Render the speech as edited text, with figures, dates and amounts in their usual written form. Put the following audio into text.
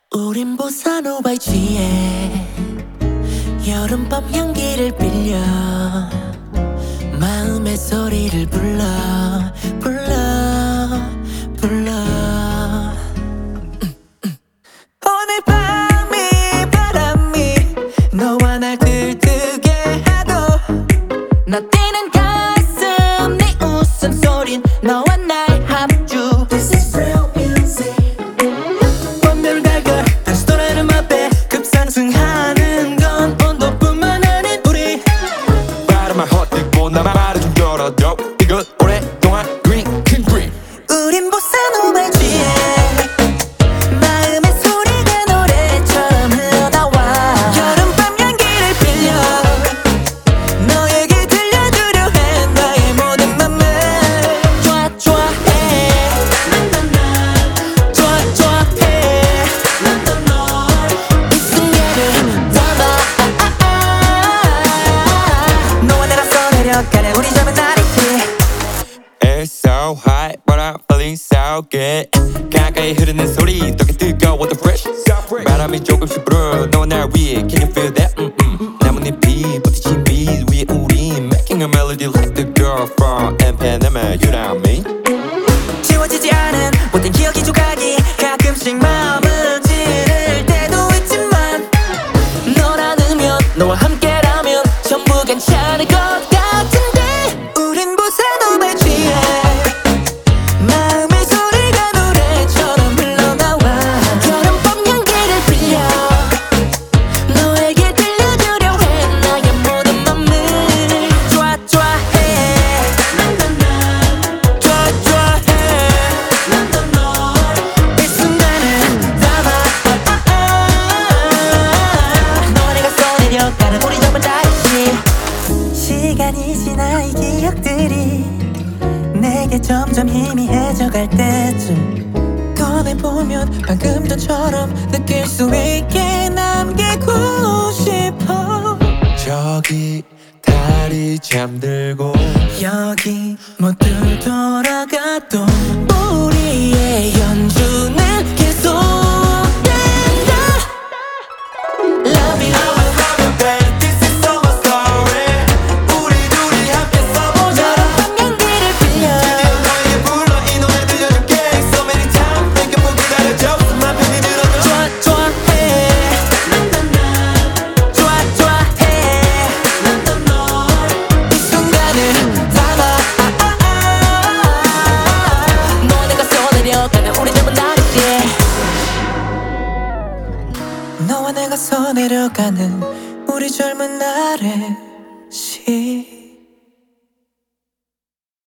우린 보사노바에 취해 여름밤 향기를 빌려 마음의 소리를 불러 불러 불러. 오늘 밤이 바람이 너와 날 들뜨게 하고 나 뛰는 가슴 네 웃음소린 너와 나의 합주. This is real music. 번뇌를 달걸 다시 돌아오는 맘에 급상승하는 건 온도뿐만 아닌 우리. 바람만 헛디고 나만 말을 좀 열어줘. 이건 오랫동안 green king green. 우린 보사노바에 취해 마음의 소리가 노래처럼 흘러나와 여름밤 향기를 빌려 너에게 들려주려 해 나의 모든 맘을. 좋아해 좋아해 이 순간을 담아 너와 내가 써내려가는 우리 젊은 날이지. It's so hot but I'm feeling so good. 가까이 흐르는 소리 더 뜨거워 the fresh. 바람이 조금씩 불어 너와 날 위해 Can you feel that? 나뭇잎이 버티신 빛 위에 우리 Making a melody like the girl from Panama. You know me. 지워지지 않은 못된 기억이 조각이 가끔씩 마음을 찌를 때도 있지만 널 안으면 너와 함께라면 전부 괜찮을 것 같은데. 우린 보사노바에 취해 마음의 소리가 노래처럼 흘러나와 여름밤 향기를 빌려 너에게 들려주려 해 나의 모든 맘을. 좋아해 이 순간을 담아 너와 내가 써내려가는 우리 젊은 날씨. 시간이 지나 이 기억들이 내게 점점 희미해져갈 때쯤 꺼내보면 방금 전처럼 느낄 수 있게 남기고 싶어. 저기 달이 잠들고 여기 모두 돌아가도 우리의 연주는 계속된다. Love you. This is so my story. 우리 둘이 함께 써보자. 여름밤 향기를 빌려 너에게 불러 이 노래 들려줄게. So many times think of 기다려줘. 숨만 편히 들어줘. 좋아해 이 순간을 담아 너와 내가 써내려가는 우리 젊은 날이지. 너와 내가 써내려가는 우리 젊은 날에